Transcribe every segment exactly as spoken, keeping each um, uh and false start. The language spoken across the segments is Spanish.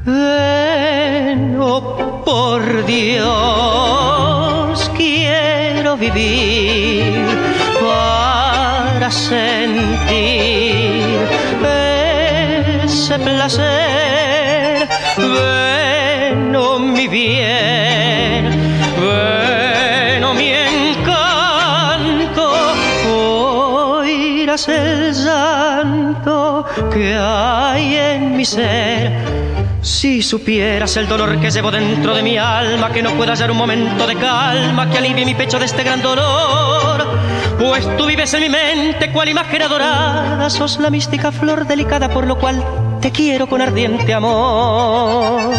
Ven, oh por Dios, quiero vivir para sentir ese placer. Ven, oh mi bien, ven, oh mi encanto, oirás el llanto que hay en mi ser. Si supieras el dolor que llevo dentro de mi alma, que no puedo hallar un momento de calma que alivie mi pecho de este gran dolor, pues tú vives en mi mente cual imagen adorada, sos la mística flor delicada por lo cual te quiero con ardiente amor.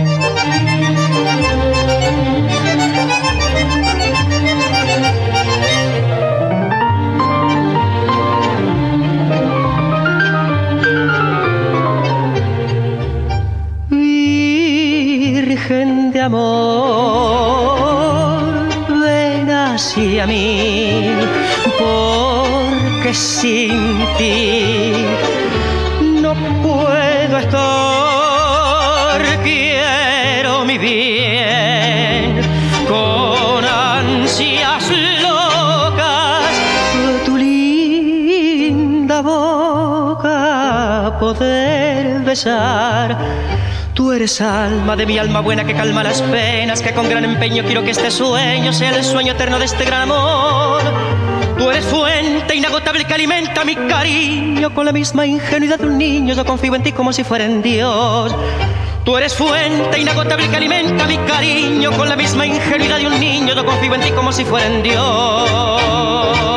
Virgen de amor, ven hacia mí, porque sin ti no puedo estar. Quiero mi bien con ansias locas, tu linda boca poder besar. Tú eres alma de mi alma buena que calma las penas, que con gran empeño quiero que este sueño sea el sueño eterno de este gran amor. Tú eres fuente inagotable que alimenta mi cariño, con la misma ingenuidad de un niño yo confío en ti como si fuera en Dios. Tú eres fuente inagotable que alimenta mi cariño, con la misma ingenuidad de un niño yo confío en ti como si fuera en Dios.